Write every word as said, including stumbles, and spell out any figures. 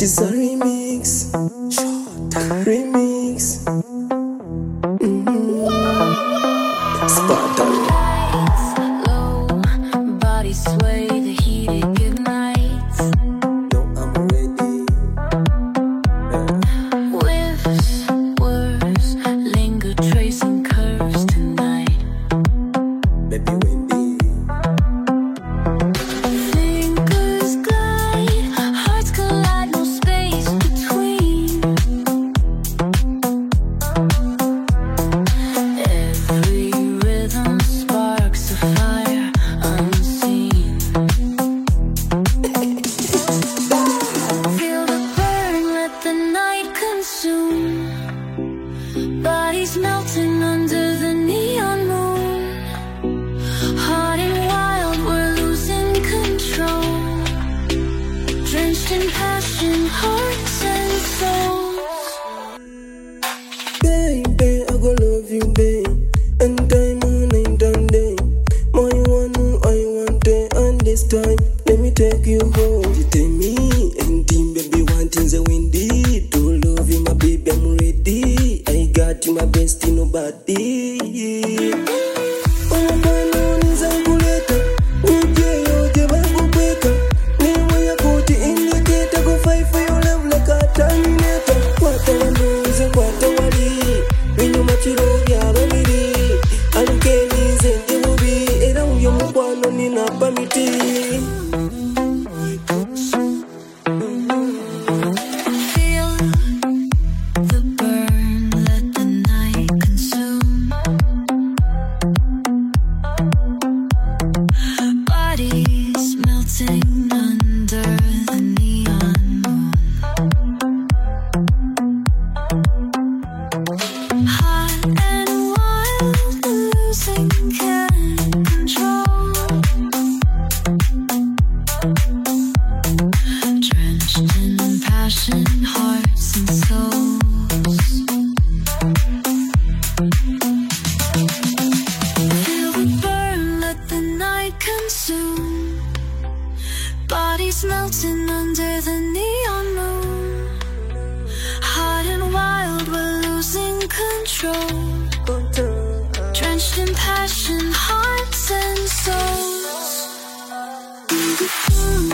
It's a remix. Remix. Mm-hmm. Sparta. Lights low, body sway, the heat ignites. No, I'm ready. Yeah. Whiffs, words, linger, tracing curves tonight. Baby Wendy. Fingers glide, hearts collide, no space between. Every rhythm sparks a fire unseen. Feel the burn, let the night consume. Bodies melting under the neon moon. Hot and wild, we're losing control. Drenched in passion, hearts and souls. Baby, I go love you, babe. And time on night and day. My one who I want it. And this time, let me take you home. You tell me, and team, baby, one thing's a windy. To love you, my baby, I'm ready. I got you, my bestie, nobody. Feel the burn, let the night consume. Bodies melting under the neon moon. Hot and wild, losing control. Drenched in passion, hearts and souls. Feel the burn, let the night consume. Bodies melting under the neon moon. Hot and wild, we're losing control. Drenched in passion, hearts and souls.